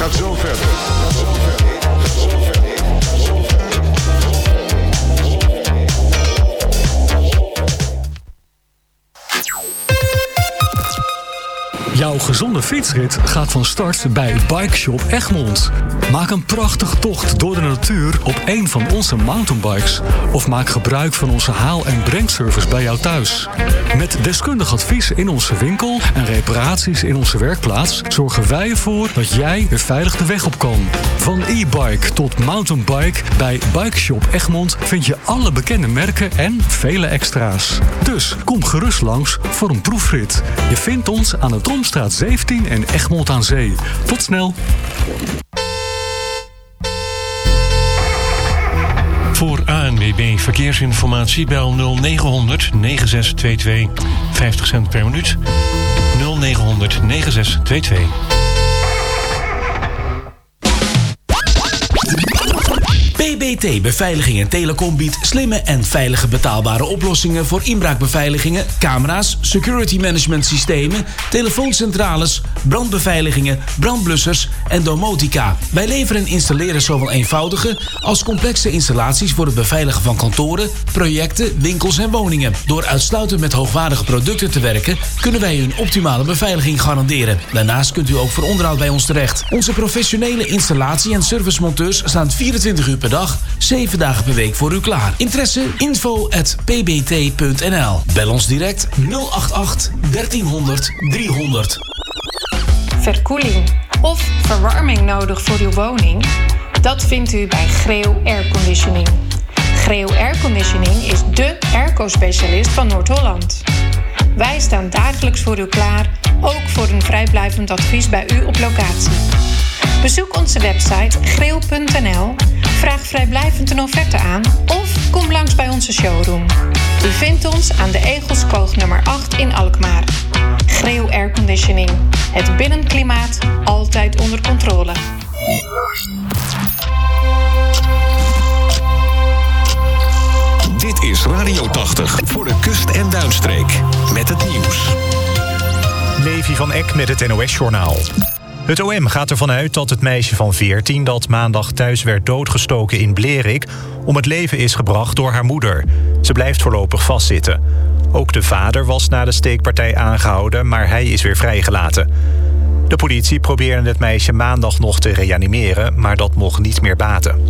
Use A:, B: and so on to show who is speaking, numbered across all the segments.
A: gaat zo verder.
B: Jouw gezonde fietsrit gaat van start bij Bike Shop Egmond. Maak een prachtige tocht door de natuur op één van onze mountainbikes. Of maak gebruik van onze haal- en brengservice bij jou thuis. Met deskundig advies in onze winkel en reparaties in onze werkplaats zorgen wij ervoor dat jij weer veilig de weg op kan. Van e-bike tot mountainbike, bij Bike Shop Egmond vind je alle bekende merken en vele extra's. Dus kom gerust langs voor een proefrit. Je vindt ons aan de Tromstraat 17 in Egmond aan Zee. Tot snel!
C: Voor ANWB Verkeersinformatie bel 0900 9622. 50 cent per minuut. 0900 9622.
D: PBT Beveiliging en Telecom biedt slimme en veilige betaalbare oplossingen voor inbraakbeveiligingen, camera's, security management systemen, telefooncentrales, brandbeveiligingen, brandblussers en domotica. Wij leveren en installeren zowel eenvoudige als complexe installaties voor het beveiligen van kantoren, projecten, winkels en woningen. Door uitsluitend met hoogwaardige producten te werken, kunnen wij u een optimale beveiliging garanderen. Daarnaast kunt u ook voor onderhoud bij ons terecht. Onze professionele installatie- en servicemonteurs staan 24 uur per dag, 7 dagen per week voor u klaar. Interesse? info@pbt.nl. Bel ons direct 088 1300 300.
E: Verkoeling of verwarming nodig voor uw woning? Dat vindt u bij Greo Airconditioning. Greo Airconditioning is dé airco-specialist van Noord-Holland. Wij staan dagelijks voor u klaar, ook voor een vrijblijvend advies bij u op locatie. Bezoek onze website greo.nl, vraag vrijblijvend een offerte aan of kom langs bij onze showroom. U vindt ons aan de Egelskoog nummer 8 in Alkmaar. Greo Airconditioning. Het binnenklimaat altijd onder controle.
F: Dit is Radio 80 voor de kust- en duinstreek. Met het nieuws.
G: Levi van Eck met het NOS-journaal. Het OM gaat ervan uit dat het meisje van 14... dat maandag thuis werd doodgestoken in Blerik... om het leven is gebracht door haar moeder. Ze blijft voorlopig vastzitten. Ook de vader was na de steekpartij aangehouden... maar hij is weer vrijgelaten. De politie probeerde het meisje maandag nog te reanimeren... maar dat mocht niet meer baten.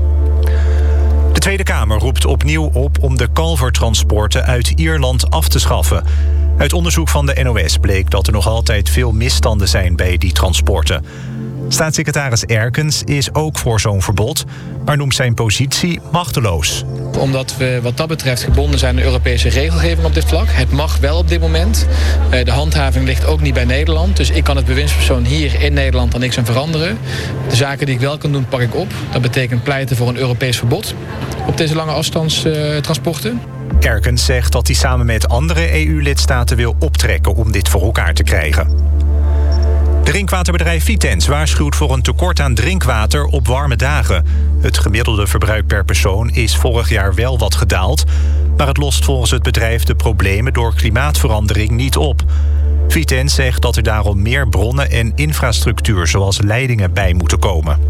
G: De Tweede Kamer roept opnieuw op om de kalvertransporten uit Ierland af te schaffen. Uit onderzoek van de NOS bleek dat er nog altijd veel misstanden zijn bij die transporten. Staatssecretaris Erkens is ook voor zo'n verbod, maar noemt zijn positie machteloos.
H: Omdat we wat dat betreft gebonden zijn aan de Europese regelgeving op dit vlak. Het mag wel op dit moment. De handhaving ligt ook niet bij Nederland. Dus ik kan het bewindspersoon hier in Nederland dan niks aan veranderen. De zaken die ik wel kan doen, pak ik op. Dat betekent pleiten voor een Europees verbod op deze lange afstandstransporten.
G: Erkens zegt dat hij samen met andere EU-lidstaten wil optrekken om dit voor elkaar te krijgen. Drinkwaterbedrijf Vitens waarschuwt voor een tekort aan drinkwater op warme dagen. Het gemiddelde verbruik per persoon is vorig jaar wel wat gedaald, maar het lost volgens het bedrijf de problemen door klimaatverandering niet op. Vitens zegt dat er daarom meer bronnen en infrastructuur zoals leidingen bij moeten komen.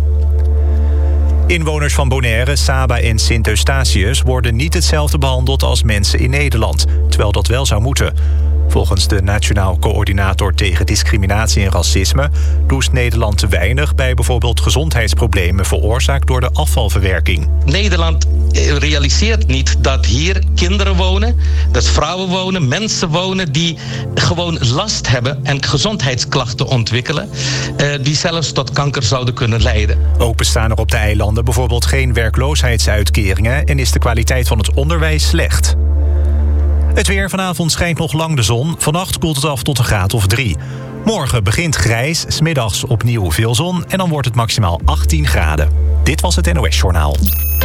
G: Inwoners van Bonaire, Saba en Sint-Eustatius worden niet hetzelfde behandeld als mensen in Nederland, terwijl dat wel zou moeten. Volgens de Nationaal Coördinator tegen Discriminatie en Racisme doet Nederland te weinig bij bijvoorbeeld gezondheidsproblemen veroorzaakt door de afvalverwerking.
I: Nederland realiseert niet dat hier kinderen wonen, dat vrouwen wonen, mensen wonen die gewoon last hebben en gezondheidsklachten ontwikkelen, die zelfs tot kanker zouden kunnen leiden.
G: Ook bestaan er op de eilanden bijvoorbeeld geen werkloosheidsuitkeringen en is de kwaliteit van het onderwijs slecht. Het weer: vanavond schijnt nog lang de zon. Vannacht koelt het af tot een graad of 3. Morgen begint grijs, 's middags opnieuw veel zon en dan wordt het maximaal 18 graden. Dit was het NOS Journaal.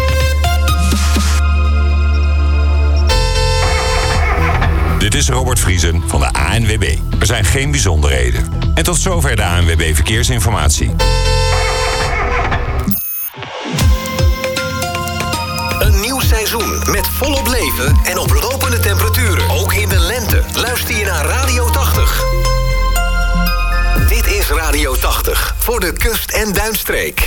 F: Dit is Robert Vriesen van de ANWB. Er zijn geen bijzonderheden. En tot zover de ANWB Verkeersinformatie.
J: Een nieuw seizoen met volop leven en oplopende temperaturen. Ook in de lente. Luister je naar Radio 80. Dit is Radio 80. voor de kust- en duinstreek.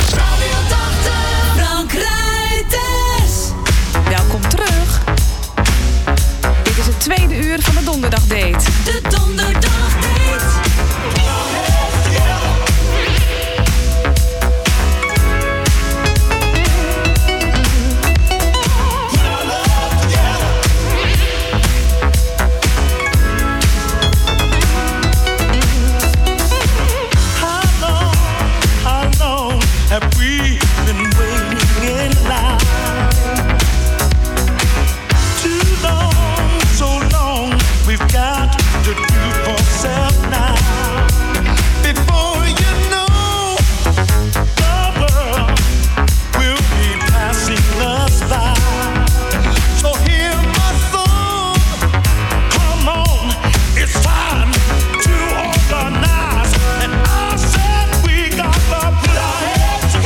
A: Frank Ruiters.
K: Welkom terug. Dit is het tweede uur van de Donderdagdate.
A: De Donderdagdate.
L: Have we been waiting in line? Too long, so long, we've got to do for self now. Before you know, the world will be passing us by. So hear my song, come on, it's time to organize. And I said we got the plan.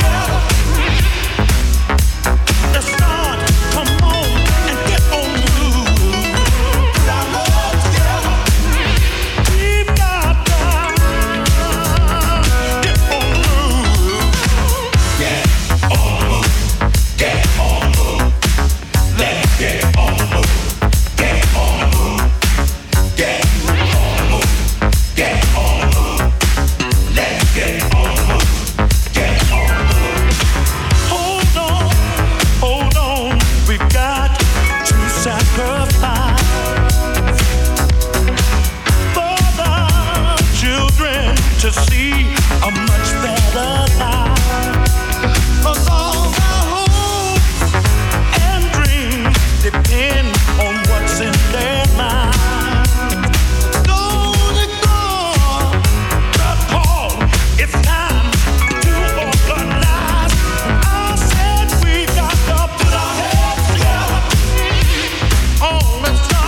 L: To see a much better life. 'Cause all our hopes and dreams depend on what's in their mind. Don't ignore the call. It's time to organize. I said we got to put our heads together. Oh, let's start.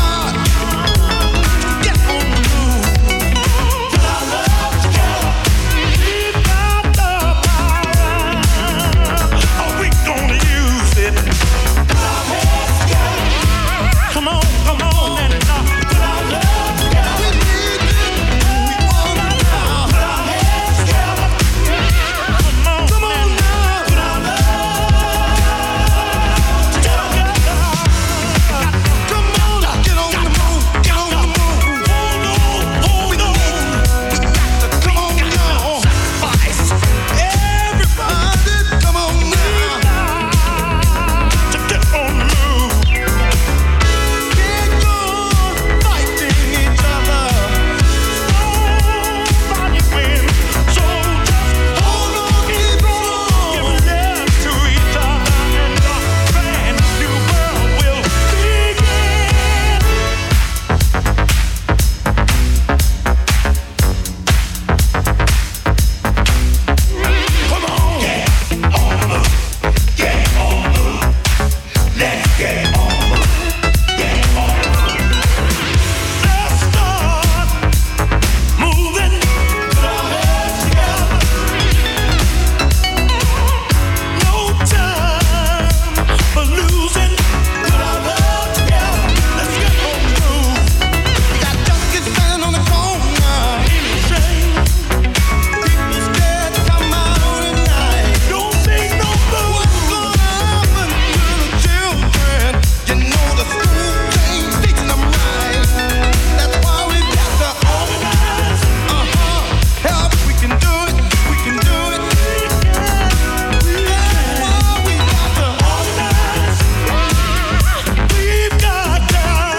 L: Get on the move. Put our love together. We've got the power. Are we gonna use it? Put our heads together. Come on, and put our love together. We need it. We want it now. Put our heads together. Come on now. Put our love together. Come on, get on the move. Get on the move. Hold on. Come on now. Everybody, come on now. To get on the move. Get going, fighting each other. Nobody wins. So just hold on, keep on. Give love to each other, and a brand new world will begin. Come on. Get on the move. Get on the move. Let's get on the move. Get on the move. Let's start moving. Put our heads together. No time for losing. Put our love together. Let's get on the move. We got junkies standing on the corner. Ain't no shame. People scared to come out at night. Don't make no move. What's gonna happen to the children? You know the school ain't teaching them right. That's why we got to organize. Help, we can do it. We can do it. That's why we got to organize. We've got to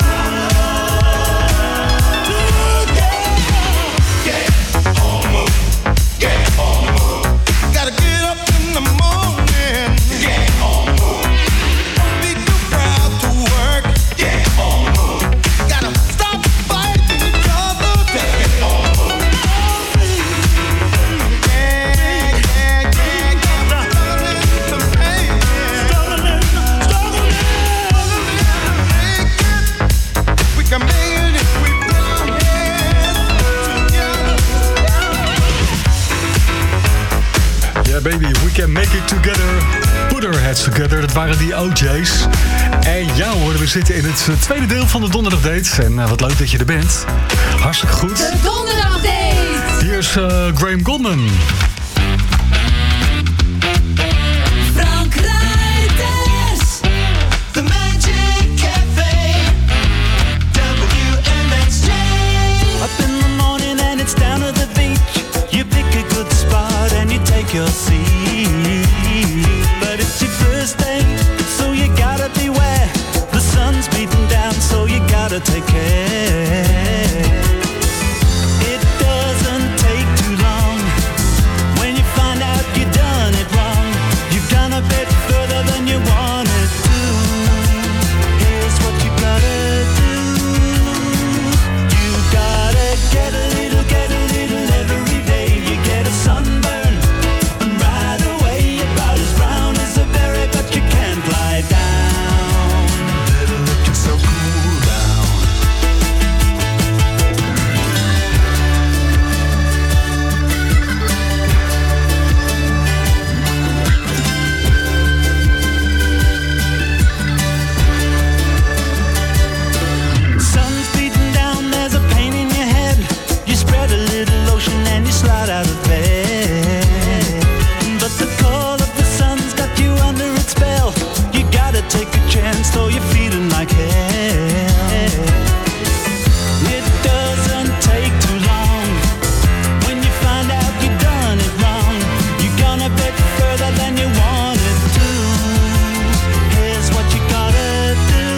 L: get on the move. Get on the move. Gotta get up in the morning. Get on the move. Don't be too proud to work. Get on the move. Gotta stop fighting each other. Get on the move. We can make it if we put our heads together.
B: Ja, baby, we can make it together. Put our heads together. Dat waren die OJ's. En ja hoor, we zitten in het tweede deel van de Donderdagdate. En wat leuk dat je er bent. Hartstikke goed.
A: De Donderdagdate.
B: Hier is Graham Goldman.
A: Frank Rijters.
L: The Magic Cafe, WMXJ. Up in the morning and it's down to the beach. You pick a good spot and you take your seat. But it's your first day, so you gotta beware. The sun's beating down, so you gotta take care. It doesn't take too long when you find out you done it wrong. You've gone a bit further than you wanted to. Here's what you gotta do. You gotta get a little every day. You get a sunburn, and right away you're about as brown as a berry, but you can't lie down. Better looking so cool down. Sun's beating down, there's a pain in your head. You spread a little lotion and you slide out of bed. But the call of the sun's got you under its spell. You gotta take a chance, though you're feeling like hell. It doesn't take too long when you find out you done it wrong. You're gonna bit further than you wanted to. Here's what you gotta do.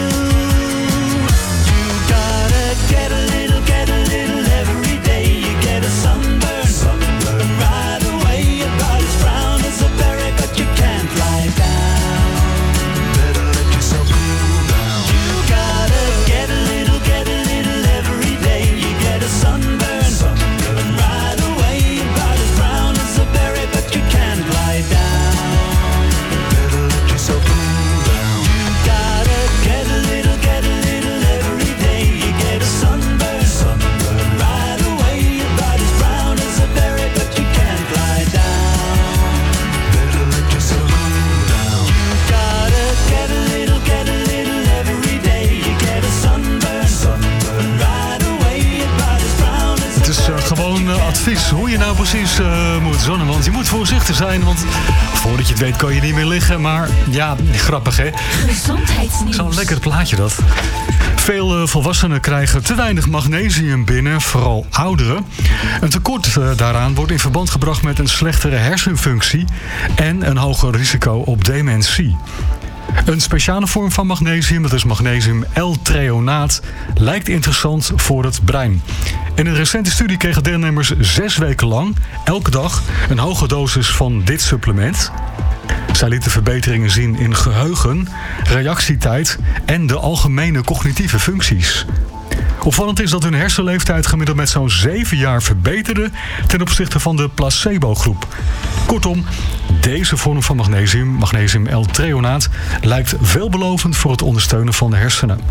L: You gotta get a little every day. You get a sunburn, and right away you're about as brown as a berry, but you can't lie down. Better let yourself cool down. You gotta get a little every day. You get a sunburn, and right away you're about as brown as a berry, but you can't lie down. Better let yourself cool down. You gotta get a little every day. You get a sunburn, and right away you're about as brown as a berry, but you can't lie down. Better let yourself cool down. You gotta get a little every day. You get a sunburn, and right away you're about as brown as a
B: Het is gewoon advies hoe je nou precies moet zonnen. Want je moet voorzichtig zijn, want voordat je het weet kan je niet meer liggen. Maar ja, grappig hè.
A: Gezondheidsnieuws.
B: Zo'n lekker plaatje dat. Veel volwassenen krijgen te weinig magnesium binnen, vooral ouderen. Een tekort daaraan wordt in verband gebracht met een slechtere hersenfunctie en een hoger risico op dementie. Een speciale vorm van magnesium, dat is magnesium L-treonaat, lijkt interessant voor het brein. In een recente studie kregen deelnemers 6 weken lang, elke dag, een hoge dosis van dit supplement. Zij lieten verbeteringen zien in geheugen, reactietijd en de algemene cognitieve functies. Opvallend is dat hun hersenleeftijd gemiddeld met zo'n 7 jaar verbeterde ten opzichte van de placebo-groep. Kortom, deze vorm van magnesium L-treonaat, lijkt veelbelovend voor het ondersteunen van de hersenen.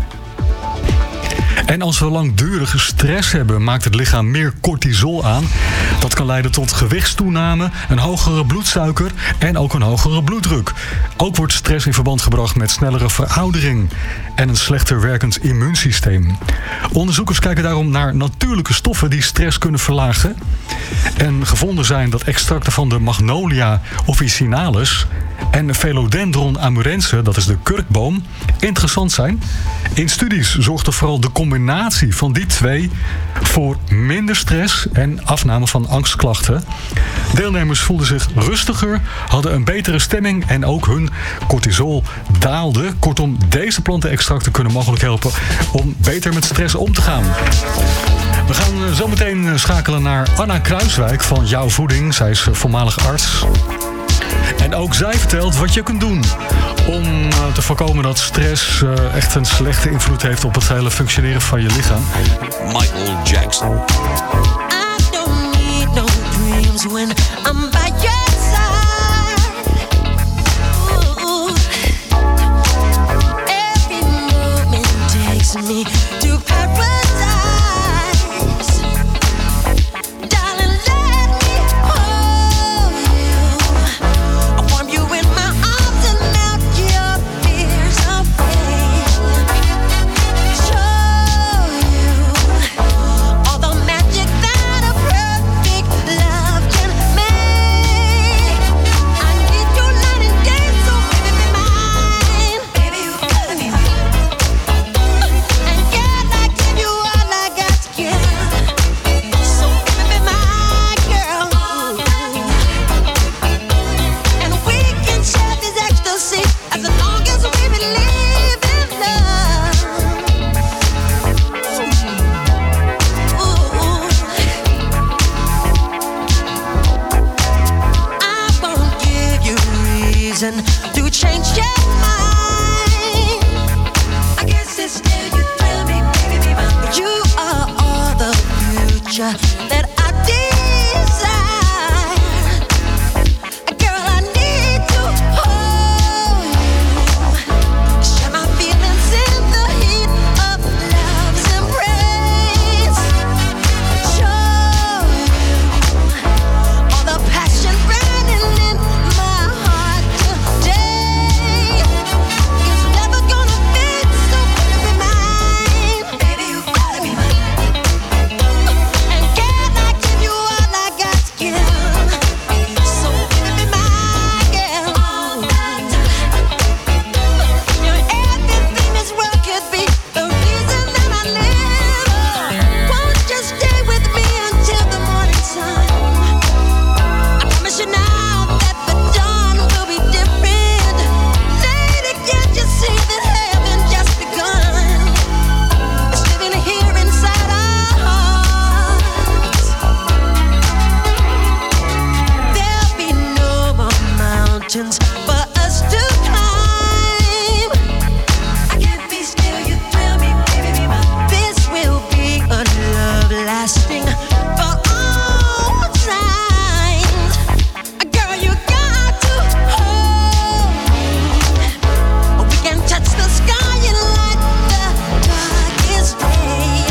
B: En als we langdurige stress hebben, maakt het lichaam meer cortisol aan. Dat kan leiden tot gewichtstoename, een hogere bloedsuiker en ook een hogere bloeddruk. Ook wordt stress in verband gebracht met snellere veroudering en een slechter werkend immuunsysteem. Onderzoekers kijken daarom naar natuurlijke stoffen die stress kunnen verlagen. En gevonden zijn dat extracten van de Magnolia officinalis en Philodendron amurense, dat is de kurkboom, interessant zijn. In studies zorgde vooral de combinatie van die twee voor minder stress en afname van angstklachten. Deelnemers voelden zich rustiger, hadden een betere stemming en ook hun cortisol daalde. Kortom, deze plantenextracten kunnen mogelijk helpen om beter met stress om te gaan. We gaan zo meteen schakelen naar Anna Kruiswijk van Jouw Voeding. Zij is voormalig arts. En ook zij vertelt wat je kunt doen om te voorkomen dat stress echt een slechte invloed heeft op het hele functioneren van je lichaam.
M: Michael Jackson.
A: I don't need no dreams when I'm by your side. Ooh. Every moment takes me to paradise. Darling, let me hold you. I warm you in my arms and melt your fears away. Show you all the magic that a perfect reason to change your mind. I guess it's still you thrill me, baby, but you are all the future that I desire. Girl, I need to hold you, share my feelings in the heat of love's embrace. Show you all the passion burning in my heart today. It's never gonna fade, so baby, mine. Baby, you gotta be mine. And can I give you all I got to give? So baby, my girl. You're everything this world could be, the reason that I live. Won't you stay with me until the morning sun? I promise you now that the dawn will be different. Lady, can't you see that heaven just begun? It's living here inside our hearts. There'll be no more mountains for us to climb. I can't be still, you thrill me, baby, but this will be a love lasting for all times. Girl, you got to hold me. We can touch the sky and light the darkest day.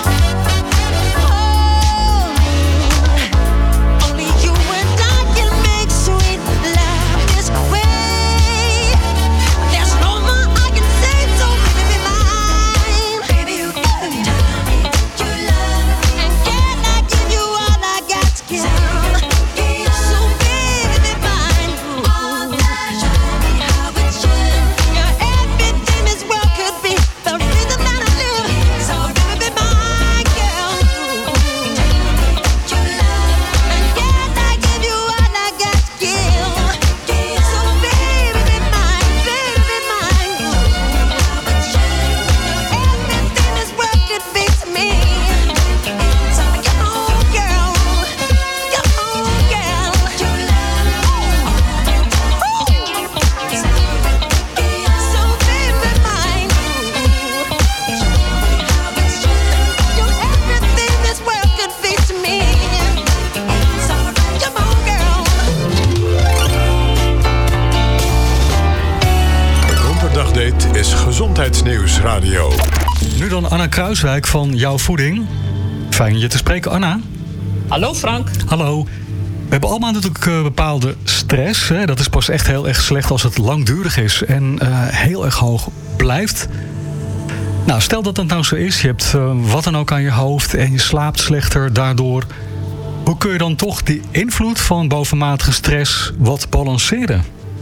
A: Hold me. Only you and I can make sweet love this way. There's no more I can say, so baby, mine. Baby, you gotta tell me that you love. And can I give you all I got to give? So baby, mine. Show me how it should. You're everything this world could be, the reason that I live. So baby, my girl. Tell me that you love. And can I give you all I got to give? So baby, mine. Show me how it should. Everything this world could be to me. So come on, girl. Come on, girl. You love. So baby, mine. Show me how it should. You're everything this world could be to me. So come on, girl.
N: Donderdagdate is Gezondheidsnieuws Radio.
B: Nu dan Anna Kruiswijk van Jouw Voeding. Fijn je te spreken, Anna.
O: Hallo Frank.
B: Hallo. We hebben allemaal natuurlijk bepaalde stress. Hè? Dat is pas echt heel erg slecht als het langdurig is en heel erg hoog blijft. Nou, stel dat dat nou zo is. Je hebt wat dan ook aan je hoofd en je slaapt slechter daardoor. Hoe kun je dan toch die invloed van bovenmatige stress wat balanceren?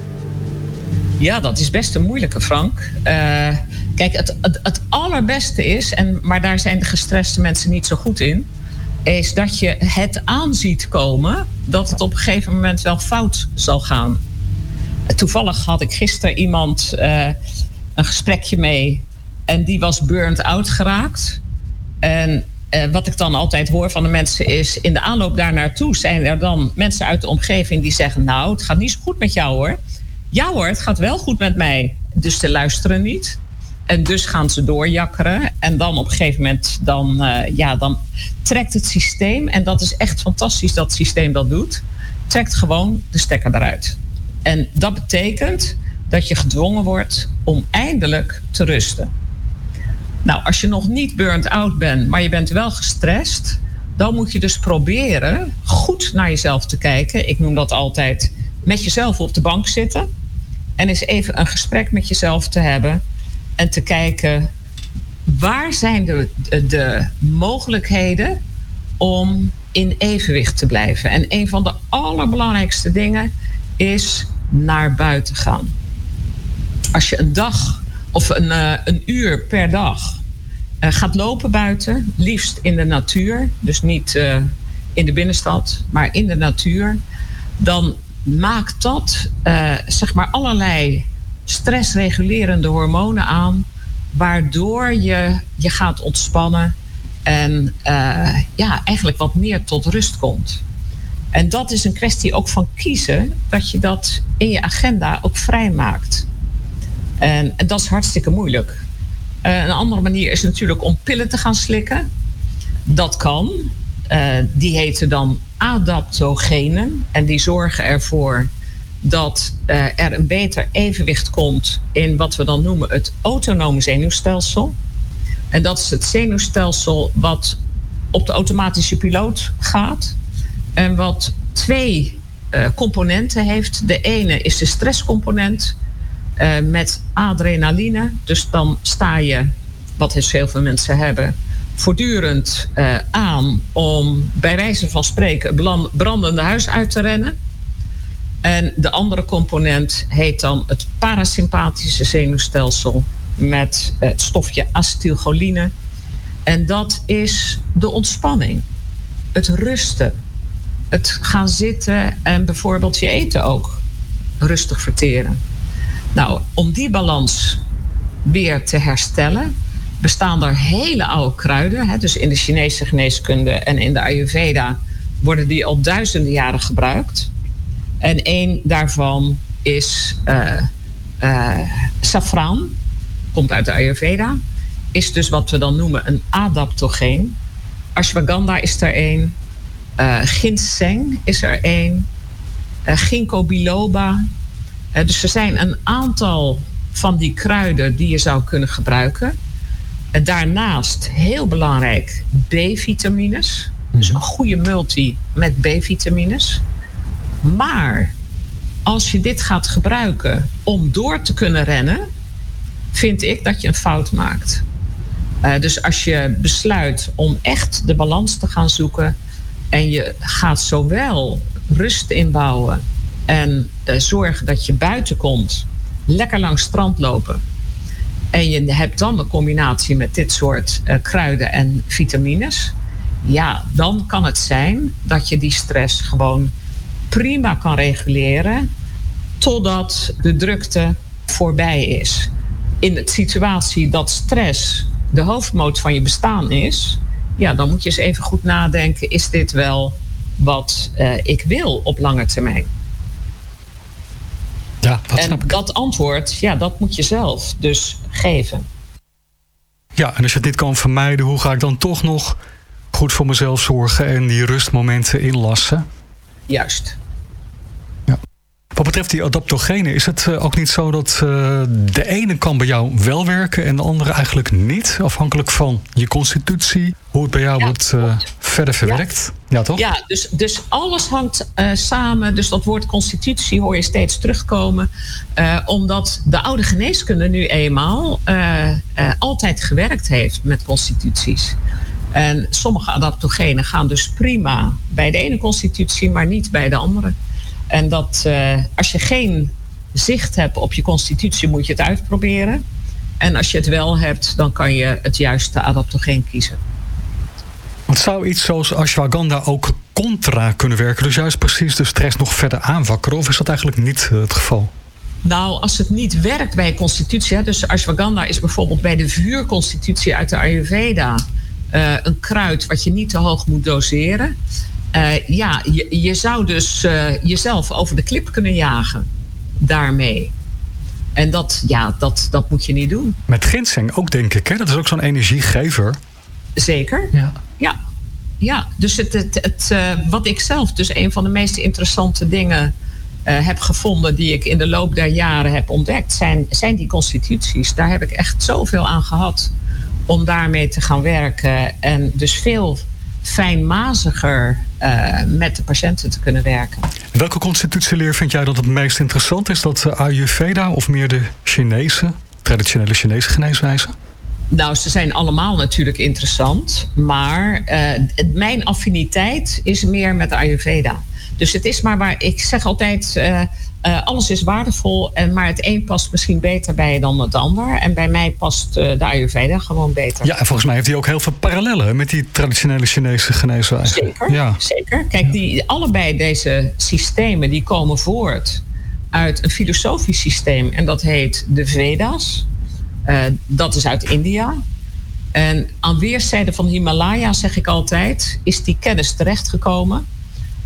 O: Ja, dat is best een moeilijke, Frank. Kijk, het allerbeste is, maar daar zijn de gestreste mensen niet zo goed in, is dat je het aanziet komen dat het op een gegeven moment wel fout zal gaan. Toevallig had ik gisteren iemand een gesprekje mee en die was burnt out geraakt. En wat ik dan altijd hoor van de mensen is, in de aanloop daar naartoe zijn er dan mensen uit de omgeving die zeggen, nou, het gaat niet zo goed met jou hoor. Ja hoor, het gaat wel goed met mij. Dus ze luisteren niet. En dus gaan ze doorjakkeren. En dan op een gegeven moment, dan trekt het systeem, en dat is echt fantastisch dat het systeem dat doet, trekt gewoon de stekker eruit. En dat betekent dat je gedwongen wordt om eindelijk te rusten. Nou, als je nog niet burnt out bent, maar je bent wel gestrest, dan moet je dus proberen goed naar jezelf te kijken. Ik noem dat altijd met jezelf op de bank zitten en eens even een gesprek met jezelf te hebben en te kijken, waar zijn de mogelijkheden om in evenwicht te blijven. En een van de allerbelangrijkste dingen is naar buiten gaan. Als je een dag of een uur per dag gaat lopen buiten, liefst in de natuur, dus niet in de binnenstad, maar in de natuur, dan maakt dat allerlei stressregulerende hormonen aan, waardoor je gaat ontspannen en eigenlijk wat meer tot rust komt. En dat is een kwestie ook van kiezen, dat je dat in je agenda ook vrijmaakt. En dat is hartstikke moeilijk. Een andere manier is natuurlijk om pillen te gaan slikken. Dat kan. Die heten dan adaptogenen. En die zorgen ervoor dat er een beter evenwicht komt in wat we dan noemen het autonome zenuwstelsel. En dat is het zenuwstelsel wat op de automatische piloot gaat. En wat 2 componenten heeft. De ene is de stresscomponent met adrenaline. Dus dan sta je, wat dus heel veel mensen hebben, voortdurend aan om bij wijze van spreken het brandende huis uit te rennen. En de andere component heet dan het parasympathische zenuwstelsel met het stofje acetylcholine. En dat is de ontspanning, het rusten, het gaan zitten en bijvoorbeeld je eten ook rustig verteren. Nou, om die balans weer te herstellen bestaan er hele oude kruiden. Hè, dus in de Chinese geneeskunde en in de Ayurveda worden die al duizenden jaren gebruikt. En één daarvan is safraan, komt uit de Ayurveda. Is dus wat we dan noemen een adaptogeen. Ashwagandha is er één. Ginseng is er één. Ginkgo biloba. Dus er zijn een aantal van die kruiden die je zou kunnen gebruiken. Daarnaast, heel belangrijk, B-vitamines. Dus een goede multi met B-vitamines. Maar als je dit gaat gebruiken om door te kunnen rennen, vind ik dat je een fout maakt. Dus als je besluit om echt de balans te gaan zoeken en je gaat zowel rust inbouwen en zorgen dat je buiten komt, lekker langs het strand lopen, en je hebt dan een combinatie met dit soort kruiden en vitamines, ja, dan kan het zijn dat je die stress gewoon prima kan reguleren totdat de drukte voorbij is. In de situatie dat stress de hoofdmoot van je bestaan is, ja, dan moet je eens even goed nadenken, is dit wel wat ik wil op lange termijn?
B: Ja, dat snap ik.
O: En dat antwoord, ja, dat moet je zelf dus geven.
B: Ja, en als je het niet kan vermijden, hoe ga ik dan toch nog goed voor mezelf zorgen en die rustmomenten inlassen?
O: Juist.
B: Ja. Wat betreft die adaptogenen, is het ook niet zo dat de ene kan bij jou wel werken en de andere eigenlijk niet? Afhankelijk van je constitutie, hoe het bij jou wordt verder verwerkt? Ja, toch?
O: Ja, dus alles hangt samen. Dus dat woord constitutie hoor je steeds terugkomen. Omdat de oude geneeskunde nu eenmaal altijd gewerkt heeft met constituties. En sommige adaptogenen gaan dus prima bij de ene constitutie, maar niet bij de andere. En dat als je geen zicht hebt op je constitutie, moet je het uitproberen. En als je het wel hebt, dan kan je het juiste adaptogeen kiezen.
B: Want zou iets zoals ashwagandha ook contra kunnen werken? Dus juist precies de stress nog verder aanwakkeren? Of is dat eigenlijk niet het geval?
O: Nou, als het niet werkt bij constitutie, hè, dus ashwagandha is bijvoorbeeld bij de vuurconstitutie uit de Ayurveda een kruid wat je niet te hoog moet doseren. Je zou dus jezelf over de klip kunnen jagen daarmee. En dat moet je niet doen.
B: Met ginseng ook, denk ik, hè? Dat is ook zo'n energiegever.
O: Zeker. Ja. Dus wat ik zelf dus een van de meest interessante dingen heb gevonden die ik in de loop der jaren heb ontdekt, zijn die constituties. Daar heb ik echt zoveel aan gehad om daarmee te gaan werken. En dus veel fijnmaziger met de patiënten te kunnen werken.
B: Welke constitutieleer vind jij dat het meest interessant is? Dat Ayurveda of meer de traditionele Chinese geneeswijze?
O: Nou, ze zijn allemaal natuurlijk interessant. Maar mijn affiniteit is meer met Ayurveda. Dus het is maar waar ik zeg altijd, alles is waardevol, maar het een past misschien beter bij dan het ander. En bij mij past de Ayurveda gewoon beter.
B: Ja, en volgens mij heeft hij ook heel veel parallellen met die traditionele Chinese geneeswijze.
O: Zeker, ja. Zeker. Kijk, allebei deze systemen die komen voort uit een filosofisch systeem. En dat heet de Veda's. Dat is uit India. En aan weerszijden van Himalaya, zeg ik altijd, is die kennis terechtgekomen.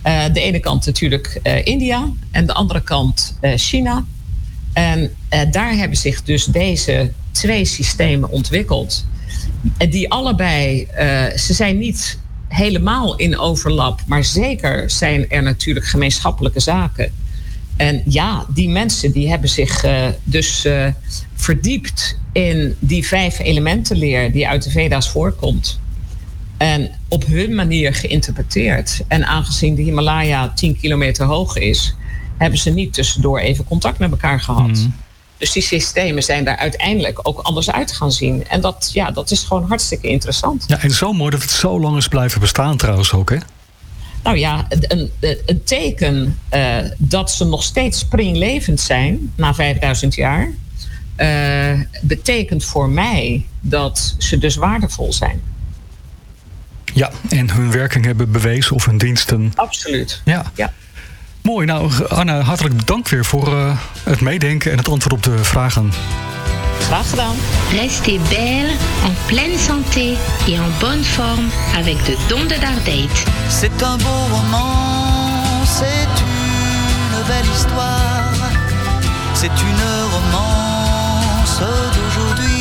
O: De ene kant natuurlijk India en de andere kant China. En daar hebben zich dus deze 2 systemen ontwikkeld. Die allebei, ze zijn niet helemaal in overlap, maar zeker zijn er natuurlijk gemeenschappelijke zaken. En ja, die mensen die hebben zich dus verdiept in die 5 elementenleer die uit de Veda's voorkomt. En op hun manier geïnterpreteerd. En aangezien de Himalaya 10 kilometer hoog is, hebben ze niet tussendoor even contact met elkaar gehad. Dus die systemen zijn daar uiteindelijk ook anders uit gaan zien. En dat is gewoon hartstikke interessant.
B: Ja, en zo mooi dat het zo lang is blijven bestaan trouwens ook, hè?
O: Nou ja, een teken dat ze nog steeds springlevend zijn na 5000 jaar... betekent voor mij dat ze dus waardevol zijn.
B: Ja, en hun werking hebben bewezen of hun diensten.
O: Absoluut.
B: Ja. Mooi. Nou, Anna, hartelijk bedankt weer voor het meedenken en het antwoord op de vragen.
O: Graag gedaan.
P: Restez belle, en pleine santé et en bonne forme avec de Don de Dardate.
Q: C'est un beau roman, c'est une belle histoire, c'est une romance d'aujourd'hui.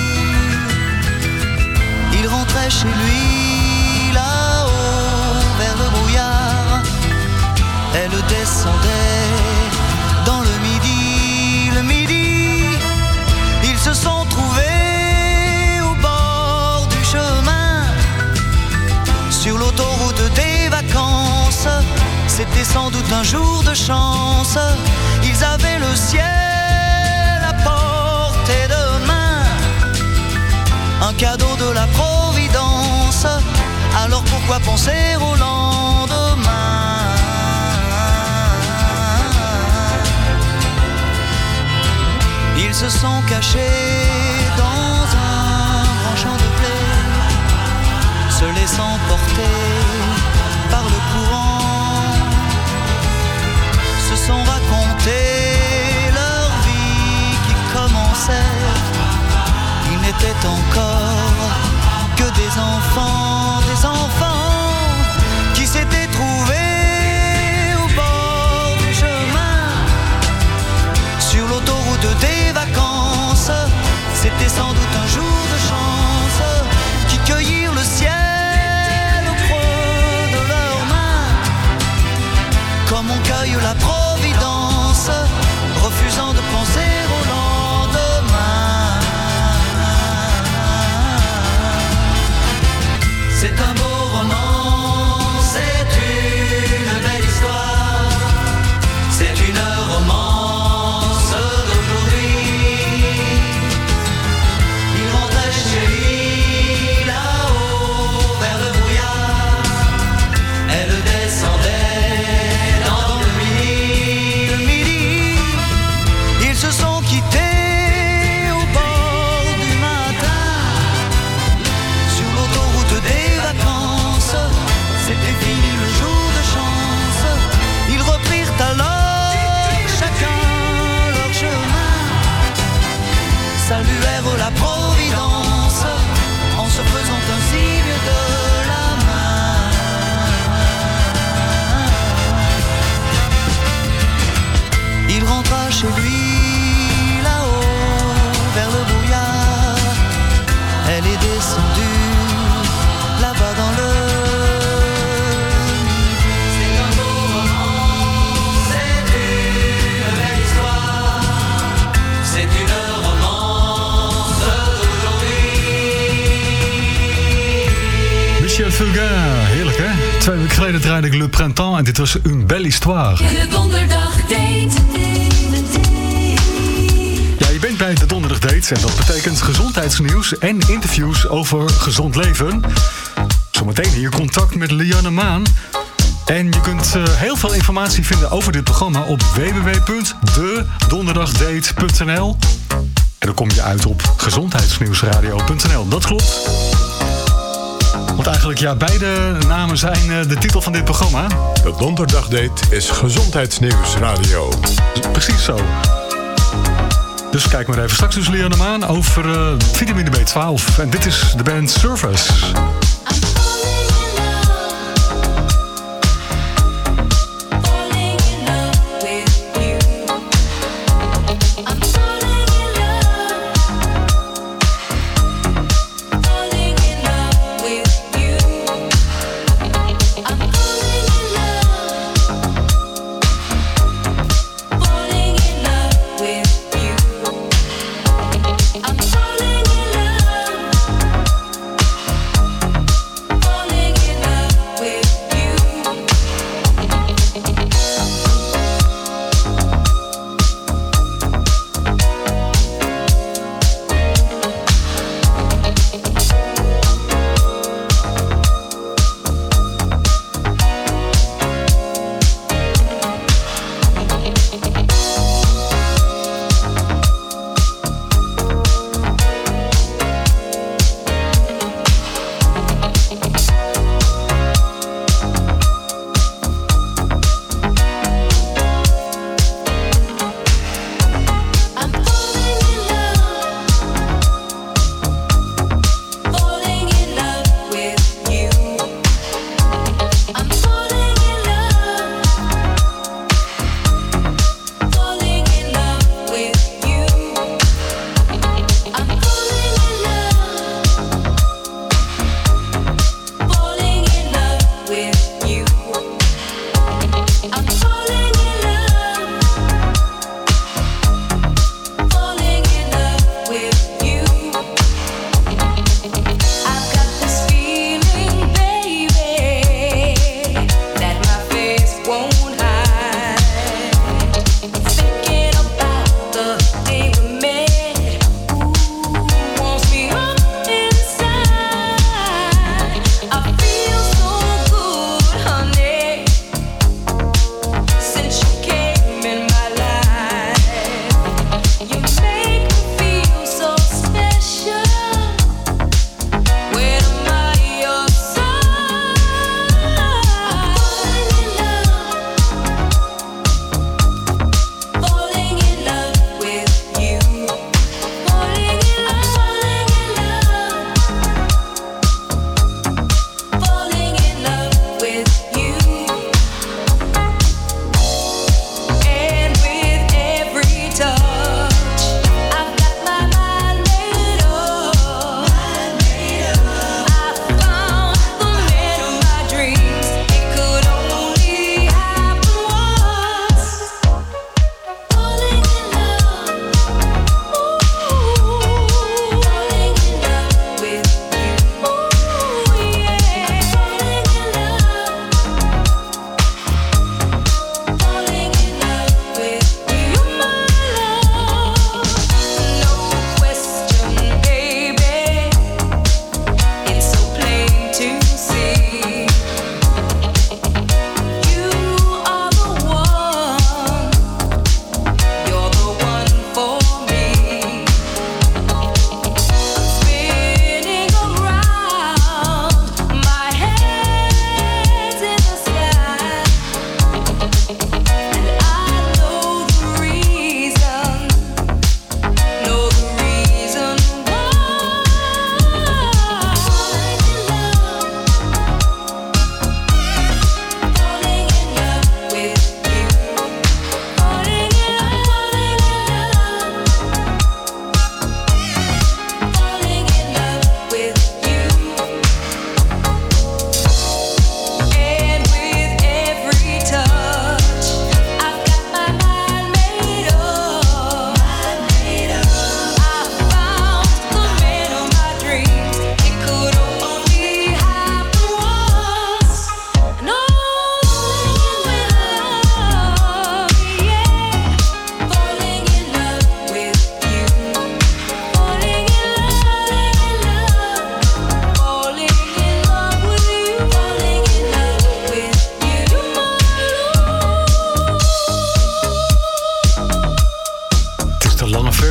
Q: Il rentrait chez lui là-haut vers le brouillard. Elle descendait dans le midi, ils se sont trouvés au bord du chemin, sur l'autoroute des vacances. C'était sans doute un jour de chance, ils avaient le ciel à portée de main, un cadeau de la Providence, alors pourquoi penser au lendemain? Ils se sont cachés dans un grand champ de blé, se laissant porter par le courant, se sont raconté leur vie qui commençait. Ils n'étaient encore que des enfants qui s'étaient trouvés au bord du chemin, sur l'autoroute des vacances. C'était sans doute un jour de chance, qui cueillirent le ciel au creux de leurs mains, comme on cueille la Providence, refusant de penser au lendemain. C'est un beau roman, c'est une belle histoire, c'est une romance d'aujourd'hui. Il rentrait chez lui là-haut vers le brouillard. Elle descendait dans le midi. Ils se sont quittés au bord du matin, sur l'autoroute des vacances. C'était fini le jour de chance. Ils reprirent alors chacun leur chemin, saluèrent la Providence en se faisant un signe de la main. Il rentra chez lui là-haut vers le brouillard. Elle est descendue là-bas dans le C'est un beau roman, c'est une belle histoire, c'est une romance d'aujourd'hui.
B: Michel Fugain, heerlijk hè? 2 weken geleden draaide ik Le Printemps en dit was Une Belle Histoire.
A: De donderdag date.
B: Ja, je bent bij de Donderdag Date en dat betekent gezondheidsnieuws en interviews over gezond leven. Zometeen hier contact met Lianne Maan. En je kunt heel veel informatie vinden over dit programma op www.dedonderdagdate.nl. En dan kom je uit op gezondheidsnieuwsradio.nl. Dat klopt. Want eigenlijk, ja, beide namen zijn de titel van dit programma.
N: De Donderdagdate is Gezondheidsnieuwsradio.
B: Precies zo. Dus kijk maar even. Straks dus Lianne Maan over vitamine B12. En dit is de band Surface.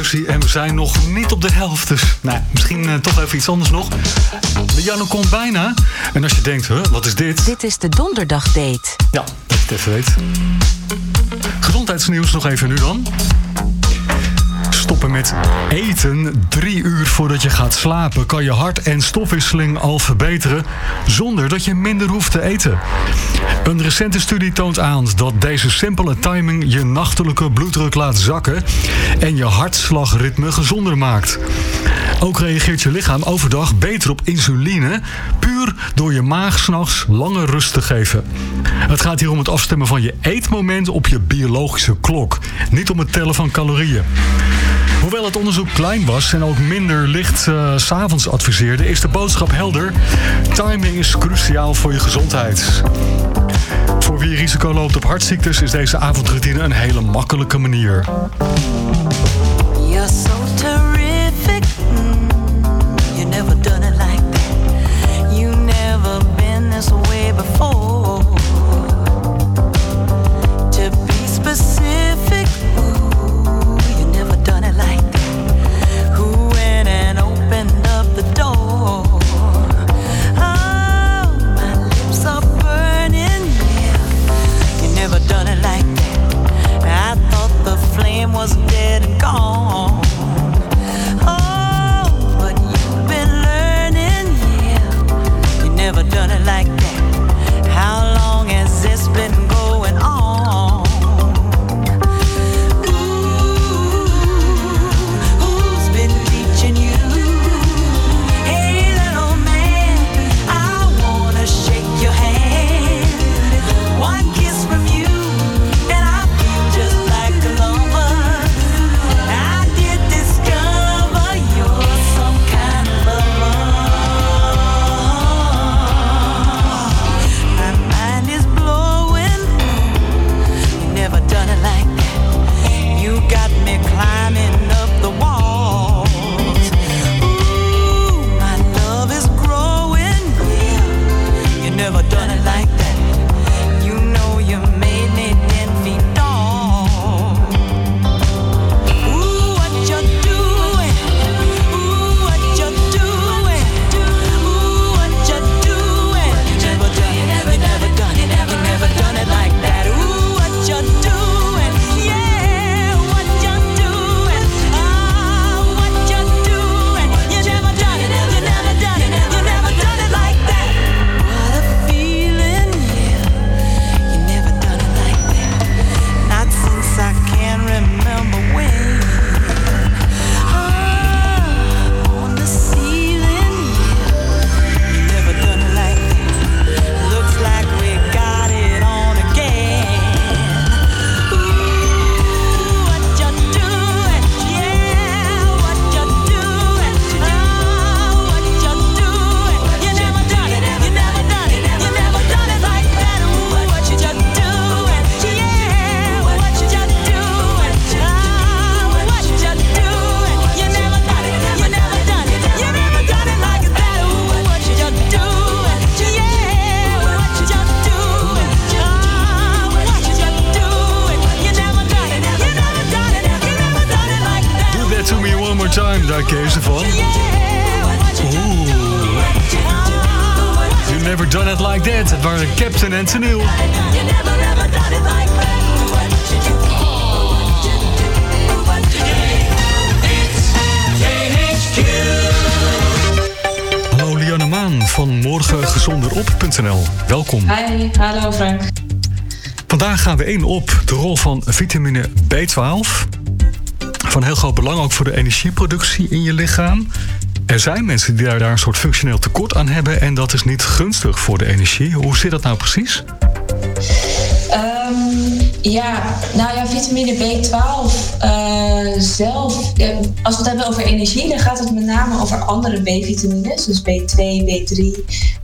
B: versie en we zijn nog niet op de helft. Dus misschien toch even iets anders nog. Lianne komt bijna. En als je denkt, wat is dit?
R: Dit is de donderdagdate.
B: Ja, dat je het even weet. Gezondheidsnieuws nog even nu dan. Stoppen met eten 3 uur voordat je gaat slapen kan je hart- en stofwisseling al verbeteren zonder dat je minder hoeft te eten. Een recente studie toont aan dat deze simpele timing je nachtelijke bloeddruk laat zakken en je hartslagritme gezonder maakt. Ook reageert je lichaam overdag beter op insuline, puur door je maag 's nachts langer rust te geven. Het gaat hier om het afstemmen van je eetmoment op je biologische klok, niet om het tellen van calorieën. Hoewel het onderzoek klein was en ook minder licht 's avonds adviseerde, is de boodschap helder. Timing is cruciaal voor je gezondheid. Voor wie risico loopt op hartziektes is deze avondroutine een hele makkelijke manier.
A: You're so terrific. You never done it like that. You never been this way before. To be specific, you never done it like that. Who went and opened up the door? Oh, my lips are burning. Yeah, you never done it like that. I thought the flame was dead and gone. Oh, but you've been learning, yeah. You never done it like that. How long has this been going on? Ooh, who's been teaching you? Hey, little man, I wanna shake your hand. One kiss from you, and I feel just like a lover. I did discover you're some kind of lover. My mind is blowing. You never done it like that. You got me climbing up the walls. Ooh, my love is growing. Yeah, you never done it like that. You know you made me 10 feet tall. Ooh, what you doing? Ooh, what you doing? Ooh, what you doing? You never done it, you never done it, you never done it like that. Ooh, what you doing? Yeah, what you doing? Ah, what you doing? You never done it, you never done it, you never done it like that. What a feeling, yeah. You never done it like that. Not since I can remember when. On the ceiling, yeah. You never done it like that. Looks like we got it on again. Ooh, what you doing? Yeah, what you doing? Oh, what you doing? You never done it, you never done it, you never done it like that. Ooh, what you doing? Yeah, what you doing? Oh, what you doing? You never done it, you never done it, you never done it like that. Ooh, what you doing? Yeah, what you doing? Oh, what you doing? You never done it, you never done it, you never done it like that.
B: Do that to me one more time, daar Kees van. Oeh. You never done it like that. Het waren Captain en Tennille. Hallo Lianne Maan van morgengezonderop.nl. Welkom.
S: Hi, hallo Frank.
B: Vandaag gaan we in op de rol van vitamine B12. Van heel groot belang ook voor de energieproductie in je lichaam. Er zijn mensen die daar een soort functioneel tekort aan hebben en dat is niet gunstig voor de energie. Hoe zit dat nou precies?
S: Vitamine B12 zelf, als we het hebben over energie, dan gaat het met name over andere B-vitamines, dus B2, B3.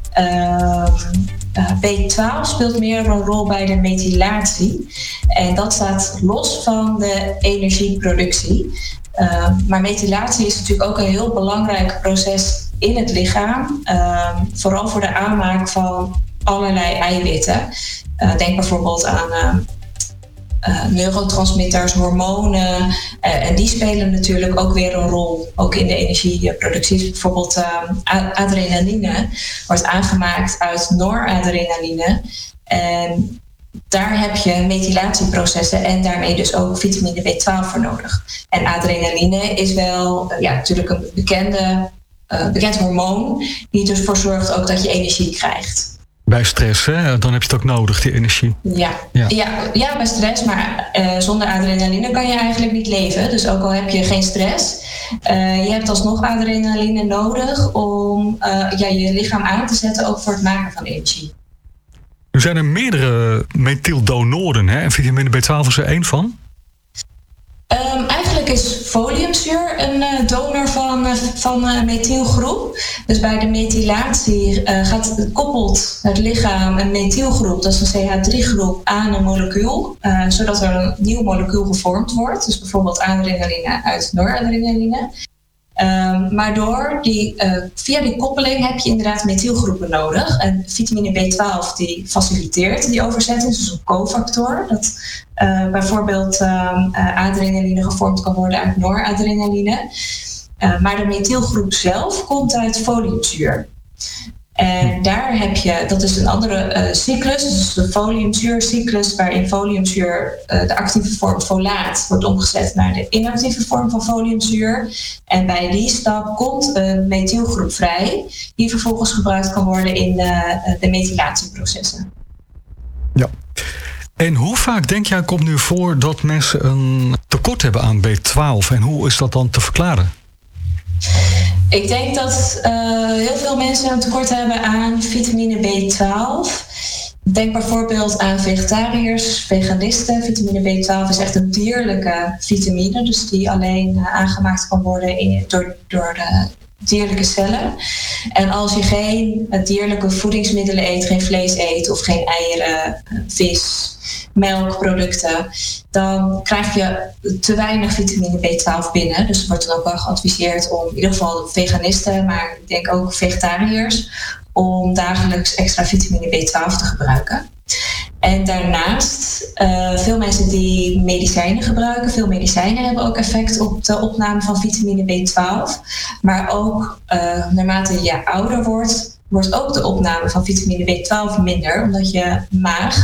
S: B12 speelt meer een rol bij de methylatie en dat staat los van de energieproductie. Maar methylatie is natuurlijk ook een heel belangrijk proces in het lichaam, vooral voor de aanmaak van allerlei eiwitten. Denk bijvoorbeeld aan neurotransmitters, hormonen. En die spelen natuurlijk ook weer een rol, ook in de energieproductie. Bijvoorbeeld adrenaline wordt aangemaakt uit noradrenaline. En daar heb je methylatieprocessen en daarmee dus ook vitamine B12 voor nodig. En adrenaline is wel natuurlijk een bekend hormoon die dus voor zorgt ook dat je energie krijgt.
B: Bij stress, hè? Dan heb je het ook nodig, die energie.
S: Ja, bij stress, maar zonder adrenaline kan je eigenlijk niet leven. Dus ook al heb je geen stress, je hebt alsnog adrenaline nodig om je lichaam aan te zetten, ook voor het maken van energie.
B: Er zijn er meerdere methyldonoren, hè? En vitamine B12 is er één van?
S: Eigenlijk is foliumzuur een donor van methylgroep. Dus bij de methylatie koppelt het lichaam een methylgroep, dat is een CH3-groep, aan een molecuul, zodat er een nieuw molecuul gevormd wordt. Dus bijvoorbeeld adrenaline uit noradrenaline. Maar via die koppeling heb je inderdaad methylgroepen nodig. En vitamine B12 die faciliteert die overzetting, dus een cofactor. Dat bijvoorbeeld adrenaline gevormd kan worden uit noradrenaline. Maar de methylgroep zelf komt uit foliumzuur. En daar heb je, dat is een andere cyclus, dus de foliumzuurcyclus, waarin foliumzuur, de actieve vorm folaat, wordt omgezet naar de inactieve vorm van foliumzuur. En bij die stap komt een methylgroep vrij, die vervolgens gebruikt kan worden in de methylatieprocessen.
B: Ja. En hoe vaak denk jij komt nu voor dat mensen een tekort hebben aan B12 en hoe is dat dan te verklaren?
S: Ik denk dat heel veel mensen een tekort hebben aan vitamine B12. Denk bijvoorbeeld aan vegetariërs, veganisten. Vitamine B12 is echt een dierlijke vitamine, dus die alleen aangemaakt kan worden door de dierlijke cellen. En als je geen dierlijke voedingsmiddelen eet, geen vlees eet of geen eieren, vis, melkproducten, dan krijg je te weinig vitamine B12 binnen. Dus er wordt dan ook wel geadviseerd om in ieder geval veganisten, maar ik denk ook vegetariërs, om dagelijks extra vitamine B12 te gebruiken. En daarnaast, veel mensen die medicijnen gebruiken, veel medicijnen hebben ook effect op de opname van vitamine B12. Maar ook naarmate je ouder wordt ook de opname van vitamine B12 minder, omdat je maag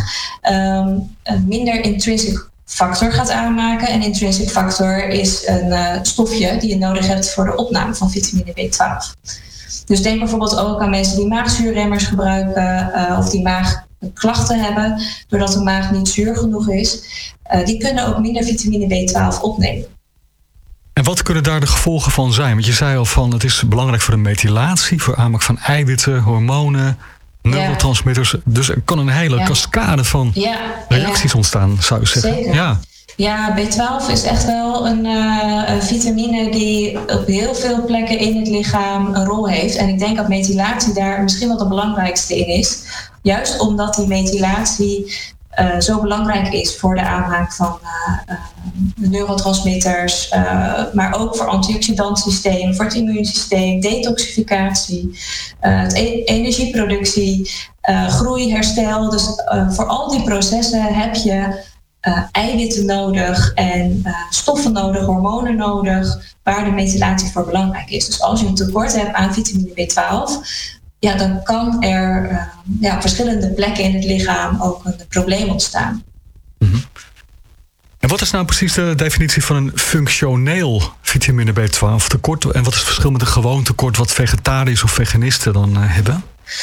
S: minder intrinsic factor gaat aanmaken. En intrinsic factor is een stofje die je nodig hebt voor de opname van vitamine B12. Dus denk bijvoorbeeld ook aan mensen die maagzuurremmers gebruiken of die maagklachten hebben, doordat de maag niet zuur genoeg is. Die kunnen ook minder vitamine B12 opnemen.
B: En wat kunnen daar de gevolgen van zijn? Want je zei al van het is belangrijk voor de methylatie, voor aanmaak van eiwitten, hormonen, neurotransmitters. Dus er kan een hele cascade van reacties ontstaan, zou je zeggen.
S: Zeker. Ja, B12 is echt wel een vitamine die op heel veel plekken in het lichaam een rol heeft. En ik denk dat methylatie daar misschien wel de belangrijkste in is. Juist omdat die methylatie zo belangrijk is voor de aanmaak van de neurotransmitters, maar ook voor antioxidantsysteem, voor het immuunsysteem, detoxificatie, het energieproductie, groei, herstel. Dus voor al die processen heb je eiwitten nodig en stoffen nodig, hormonen nodig, waar de methylatie voor belangrijk is. Dus als je een tekort hebt aan vitamine B12, dan kan er op verschillende plekken in het lichaam ook een probleem ontstaan.
B: Mm-hmm. En wat is nou precies de definitie van een functioneel vitamine B12 tekort? En wat is het verschil met een gewoon tekort wat vegetariërs of veganisten dan hebben?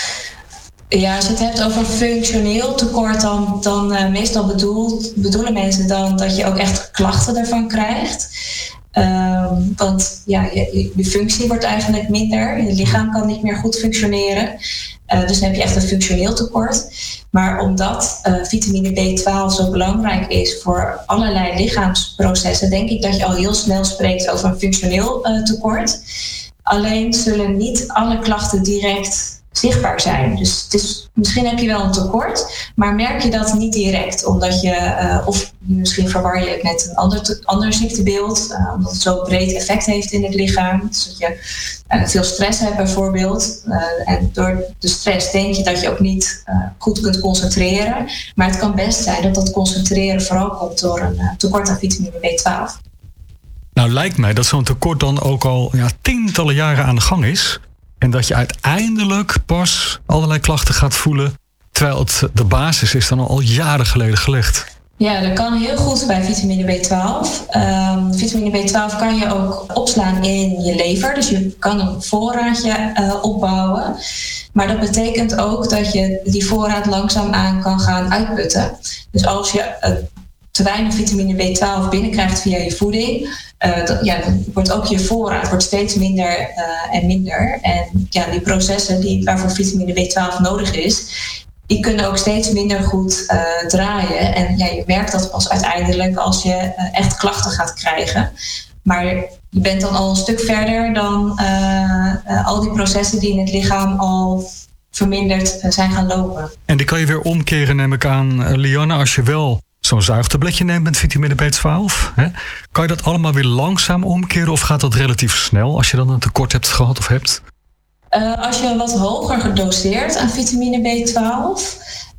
S: Ja, als je het hebt over functioneel tekort, dan meestal bedoelen mensen dan dat je ook echt klachten ervan krijgt. Want je functie wordt eigenlijk minder. Je lichaam kan niet meer goed functioneren. Dus dan heb je echt een functioneel tekort. Maar omdat vitamine B12 zo belangrijk is voor allerlei lichaamsprocessen, denk ik dat je al heel snel spreekt over een functioneel tekort. Alleen zullen niet alle klachten direct zichtbaar zijn. Dus misschien heb je wel een tekort, maar merk je dat niet direct. Omdat je, of misschien verwar je het met een ander ziektebeeld, omdat het zo breed effect heeft in het lichaam. Dus dat je veel stress hebt bijvoorbeeld. En door de stress denk je dat je ook niet goed kunt concentreren. Maar het kan best zijn dat concentreren vooral komt door een tekort aan vitamine B12.
B: Nou, lijkt mij dat zo'n tekort dan ook al tientallen jaren aan de gang is. En dat je uiteindelijk pas allerlei klachten gaat voelen, terwijl de basis is dan al jaren geleden gelegd.
S: Ja, dat kan heel goed bij vitamine B12. Vitamine B12 kan je ook opslaan in je lever. Dus je kan een voorraadje opbouwen. Maar dat betekent ook dat je die voorraad langzaamaan kan gaan uitputten. Dus als je te weinig vitamine B12 binnenkrijgt via je voeding, dan wordt ook je voorraad wordt steeds minder en minder. En die processen waarvoor vitamine B12 nodig is, die kunnen ook steeds minder goed draaien. En je merkt dat pas uiteindelijk als je echt klachten gaat krijgen. Maar je bent dan al een stuk verder dan al die processen die in het lichaam al verminderd zijn gaan lopen.
B: En die kan je weer omkeren, neem ik aan, Lianne, als je wel zo'n zuigtabletje neemt met vitamine B12. Hè? Kan je dat allemaal weer langzaam omkeren of gaat dat relatief snel als je dan een tekort hebt gehad of hebt?
S: Als je wat hoger gedoseerd aan vitamine B12,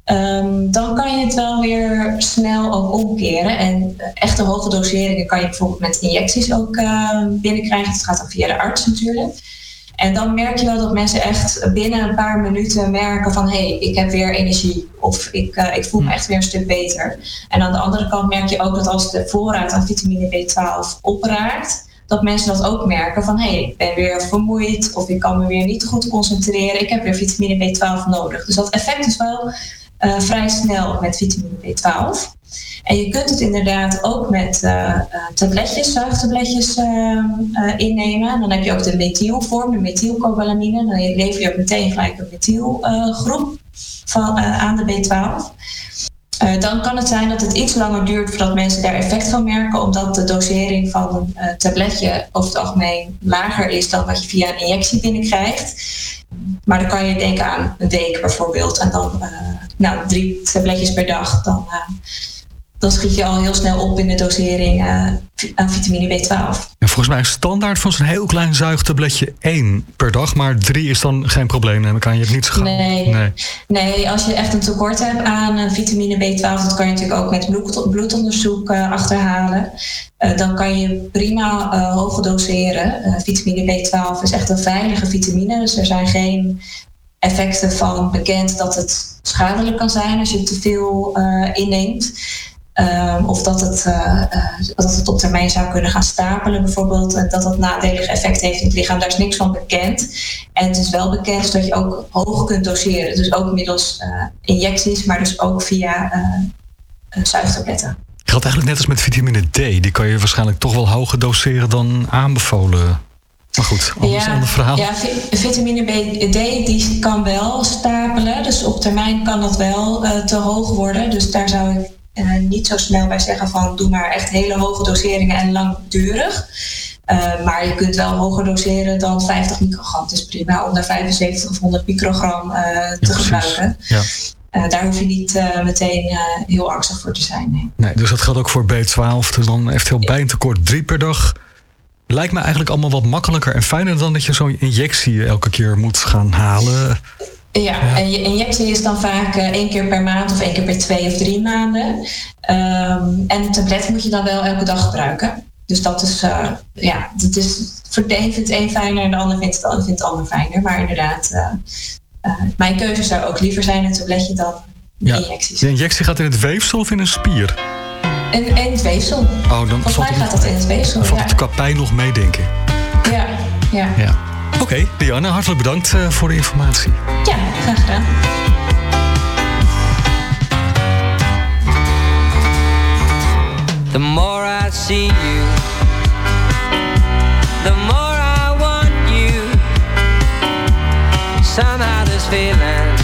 S: dan kan je het wel weer snel ook omkeren. En echte hoge doseringen kan je bijvoorbeeld met injecties ook binnenkrijgen. Het gaat dan via de arts natuurlijk. En dan merk je wel dat mensen echt binnen een paar minuten merken van ik heb weer energie. Of ik voel me echt weer een stuk beter. En aan de andere kant merk je ook dat als de voorraad aan vitamine B12 opraakt, dat mensen dat ook merken van ik ben weer vermoeid of ik kan me weer niet goed concentreren. Ik heb weer vitamine B12 nodig. Dus dat effect is wel vrij snel met vitamine B12. En je kunt het inderdaad ook met zuigtabletjes innemen. Dan heb je ook de methylvorm, de methylcobalamine. Dan lever je ook meteen gelijk een methylgroep aan de B12. Dan kan het zijn dat het iets langer duurt voordat mensen daar effect van merken, omdat de dosering van een tabletje over het algemeen lager is dan wat je via een injectie binnenkrijgt. Maar dan kan je denken aan een week bijvoorbeeld en dan 3 tabletjes per dag. Dan schiet je al heel snel op in de dosering aan vitamine B12.
B: En volgens mij is standaard van zo'n heel klein zuigtabletje 1 per dag, maar 3 is dan geen probleem. Dan kan je het niet zo gaan.
S: Nee, als je echt een tekort hebt aan vitamine B12, dat kan je natuurlijk ook met bloedonderzoek achterhalen. Dan kan je prima hoog doseren. Vitamine B12 is echt een veilige vitamine, dus er zijn geen effecten van bekend dat het schadelijk kan zijn als je te veel inneemt. Of dat het op termijn zou kunnen gaan stapelen bijvoorbeeld. En dat nadelig effect heeft in het lichaam. Daar is niks van bekend. En het is wel bekend dat je ook hoog kunt doseren. Dus ook middels injecties, maar dus ook via zuigtabletten.
B: Geldt eigenlijk net als met vitamine D. Die kan je waarschijnlijk toch wel hoger doseren dan aanbevolen. Maar goed, anders een ander verhaal.
S: Ja, vitamine D die kan wel stapelen. Dus op termijn kan dat wel te hoog worden. Dus daar zou ik niet zo snel bij zeggen van doe maar echt hele hoge doseringen en langdurig. Maar je kunt wel hoger doseren dan 50 microgram. Het is prima om daar 75 of 100 microgram te gebruiken. Ja. Daar hoef je niet meteen heel angstig voor te zijn.
B: Nee, dus dat geldt ook voor B12. Dus dan heeft heel bij een tekort 3 per dag. Lijkt me eigenlijk allemaal wat makkelijker en fijner dan dat je zo'n injectie elke keer moet gaan halen.
S: Ja, en je injectie is dan vaak 1 keer per maand of 1 keer per 2 of 3 maanden. En een tablet moet je dan wel elke dag gebruiken. Dus dat is, voor de een vindt het een fijner en de ander vindt het ander fijner. Maar inderdaad, mijn keuze zou ook liever zijn een tabletje dan injecties.
B: De injectie gaat in het weefsel of in een spier?
S: In het weefsel.
B: Oh, dan
S: volgens mij gaat dat in het weefsel.
B: Dan valt het qua pijn nog mee, denk ik.
S: Ja.
B: Oké, Lianne, hartelijk bedankt voor de informatie.
S: Ja, graag gedaan.
R: The more I see you, the more I want you. Somehow this feeling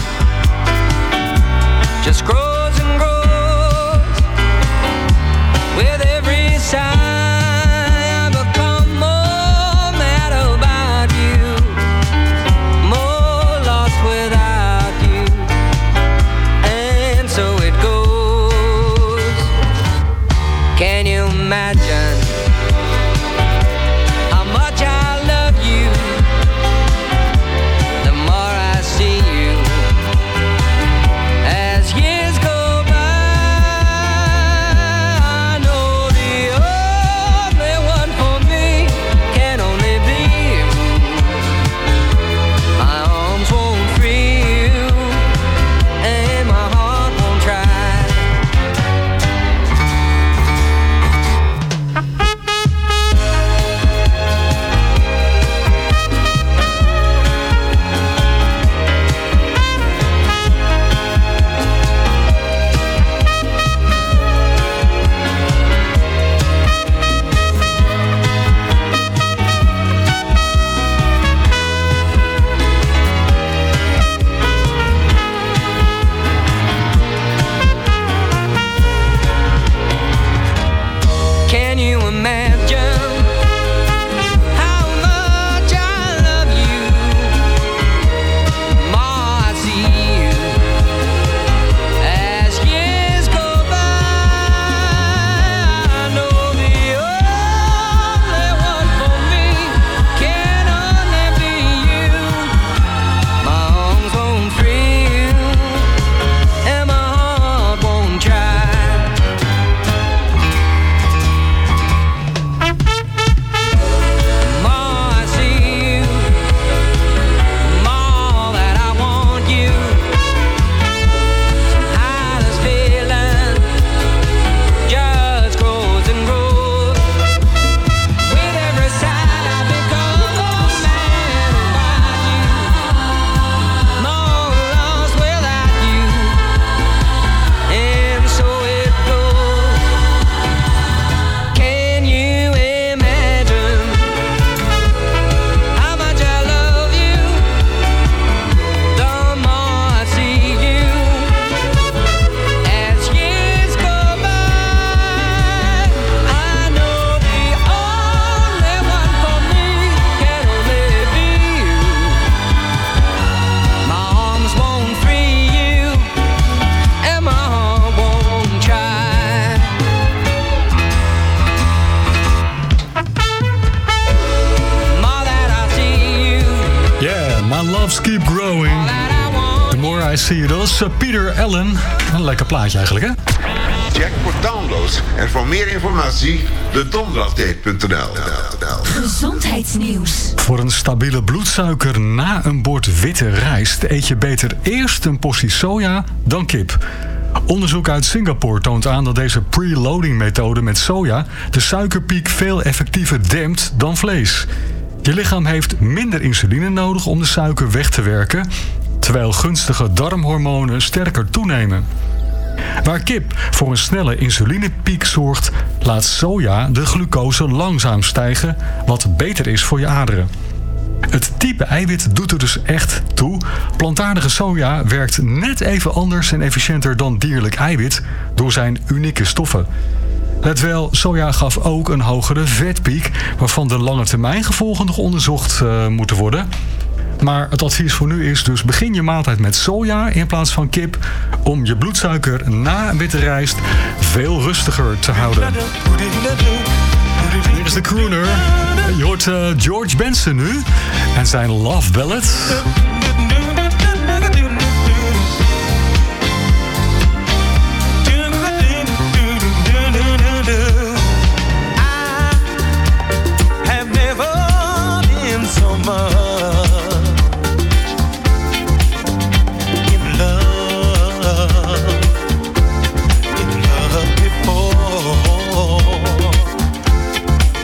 R: just grows and grows with every sigh. I become more mad about you, more lost with Can you imagine how much I love you? The more I see you, as years go by, I know the only one for me can only be you. My arms won't free you, and my heart won't try. Can you imagine how much I love you? The more I see you, as years go by, I know the only one for me can only be you. My arms won't free you, and my heart won't try.
B: Keep growing. The more I see you. Dat was Peter Allen. Een lekker plaatje eigenlijk, hè?
T: Check voor downloads en voor meer informatie dedonderdagdate.nl.
A: Gezondheidsnieuws.
B: Voor een stabiele bloedsuiker na een bord witte rijst eet je beter eerst een portie soja dan kip. Onderzoek uit Singapore toont aan dat deze preloading methode met soja de suikerpiek veel effectiever dempt dan vlees. Je lichaam heeft minder insuline nodig om de suiker weg te werken, terwijl gunstige darmhormonen sterker toenemen. Waar kip voor een snelle insulinepiek zorgt, laat soja de glucose langzaam stijgen, wat beter is voor je aderen. Het type eiwit doet er dus echt toe. Plantaardige soja werkt net even anders en efficiënter dan dierlijk eiwit door zijn unieke stoffen. Let wel, soja gaf ook een hogere vetpiek, waarvan de lange termijn gevolgen nog onderzocht moeten worden. Maar het advies voor nu is dus begin je maaltijd met soja in plaats van kip, om je bloedsuiker na witte rijst veel rustiger te houden. Hier is de crooner. Je hoort George Benson nu en zijn Love Ballad.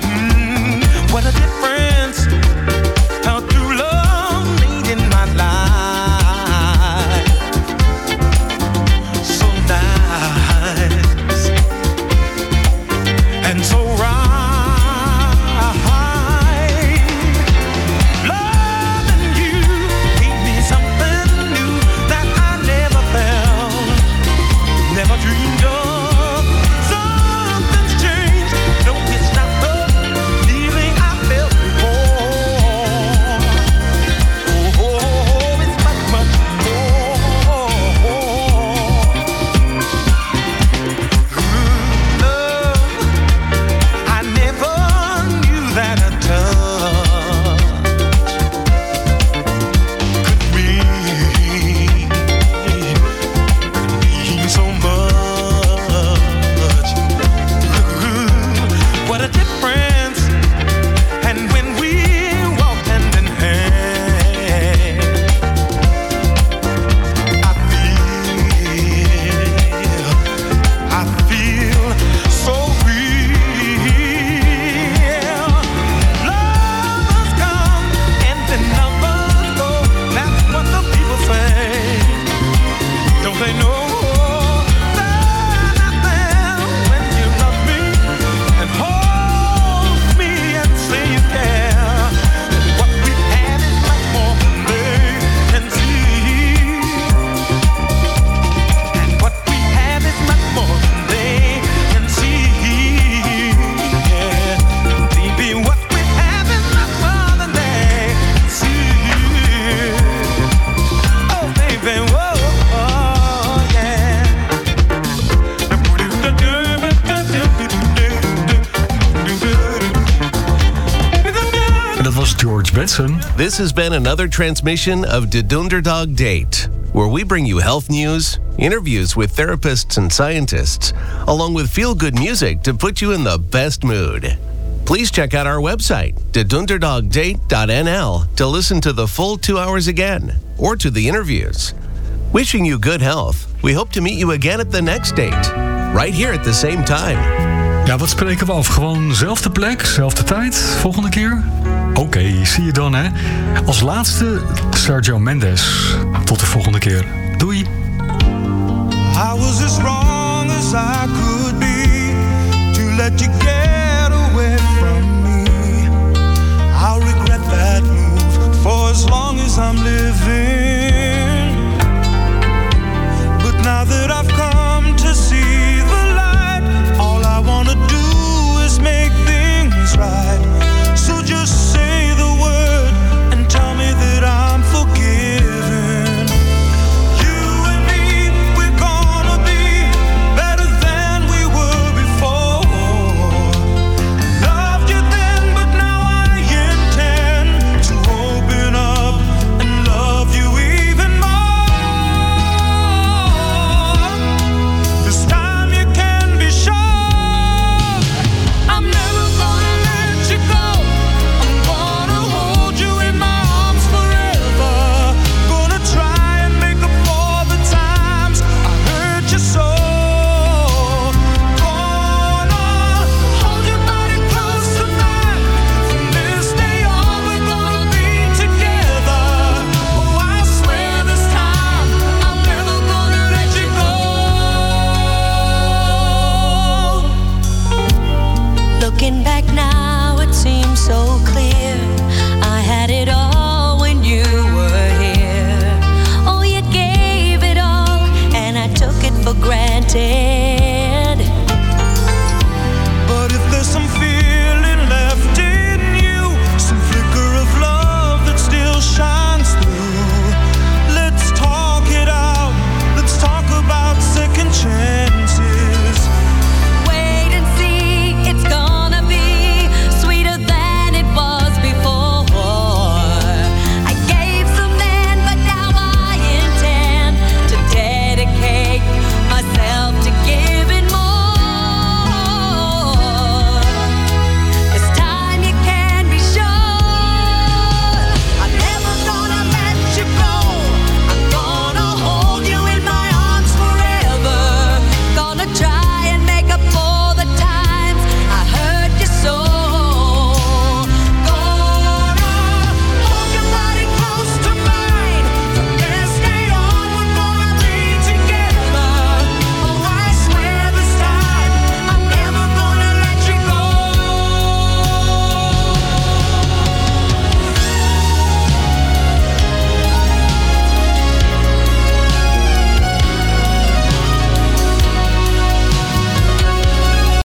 L: What a difference how true love made in my life.
B: Benson.
U: This has been another transmission of the Dunderdog Date, where we bring you health news, interviews with therapists and scientists, along with feel-good music to put you in the best mood. Please check out our website, thedunderdogdate.nl, to listen to the full 2 hours again, or to the interviews. Wishing you good health. We hope to meet you again at the next date, right here at the same time.
B: Ja, wat spreken we af? Gewoon zelfde plek, zelfde tijd, volgende keer? Oké, zie je dan, hè. Als laatste Sergio Mendes. Tot de volgende keer. Doei.
L: I was as wrong as I could be to let you get